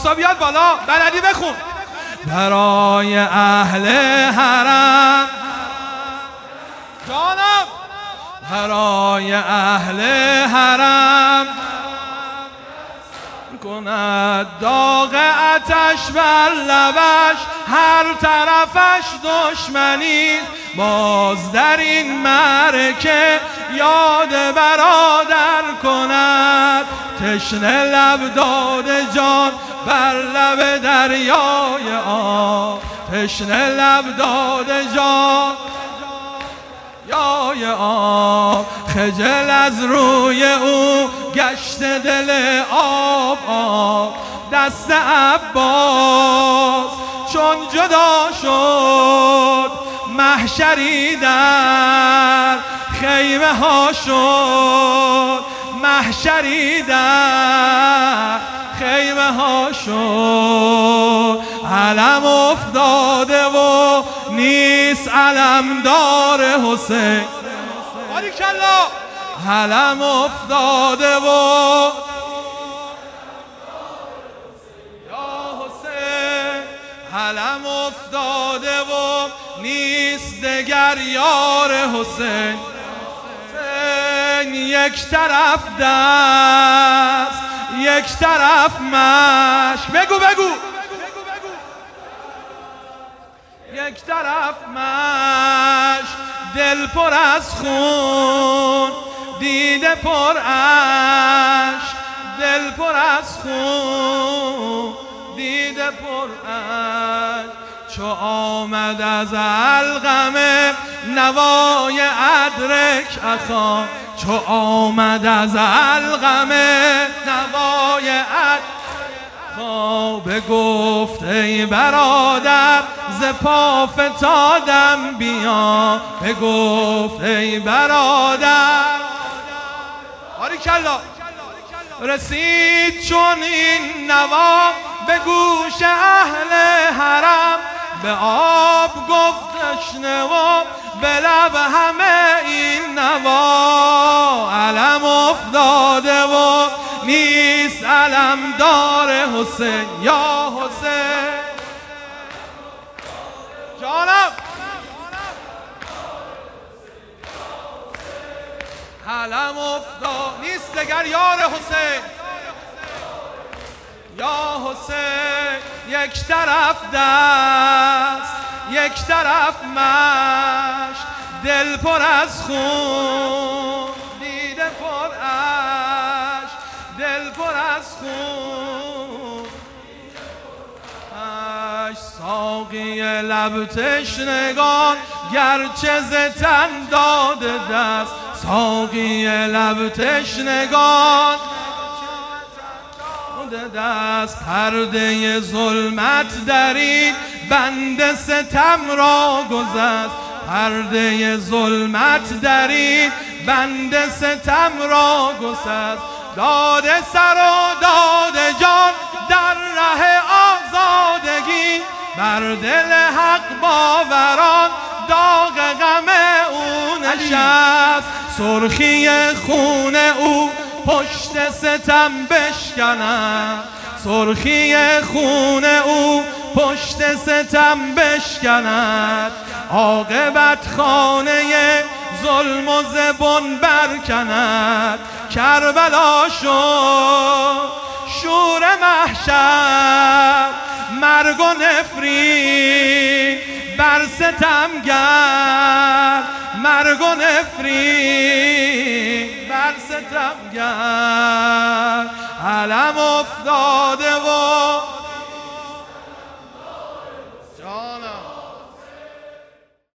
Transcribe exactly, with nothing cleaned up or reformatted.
موسا بیاد بالا، بلدی بخون. برای اهل حرم جانم، برای اهل حرم کند داغ آتش بر لبش، هر طرفش دشمنی، باز در این معرکه یاد برادر کند. تشنه لب داده جان بر لب دریای آب، تشنه لب داده جان یای آب، خجل از روی او گشت دل آب آب. دست عباس چون جدا شد، محشری در خیمه ها شد، محشری در خیمه ها شد. علم افتاده و نیست علمدار حسین، باریکالله. علم افتاده و یا حسین، علم افتاده و نیست دگر یار حسین. یک طرف دست، یک طرف مشک، بگو بگو، یک طرف مشک، دل پر از خون، دیده پر اشک، دل پر از خون، دیده پر اشک. چو آمد از القمه نوای ادرک اخا، چو آمد از القمه نوای ادرک اخا. بگفت ای برادر ز پا فتادم بیا، بگفت ای برادر. باریکالله. رسید چون این نوا به گوش اهل حرم، به آب گفت تشنه و به لب همه این نوا. علم افتاده و نیست علمدار حسین، یا حسین جانم. علم افتاد نیست دگر یار حسین، یا حسین. یک طرف دست، یک طرف مشک، دل پر از خون، دیده پر اشک، دل پر از خون اشک. ساقی لب تشنگان گرچه ز تن داده دست، ساقی لب تشنگان دست. پرده ظلمت درید بند ستم را گذشت، پرده ظلمت درید بند ستم را گذشت. داده سر و داده جان در ره آزادگی، بر دل حق باوران داغ غم او نشست. سرخی خون او پشت ستم بشکند، سرخی خون او پشت ستم بشکند. عاقبت خانه ظلم و زبون برکند. کربلا شد شور محشر، مرگ و نفرین بر ستمگر، مرگ و نفرین بر ستمگر. علم افتاده و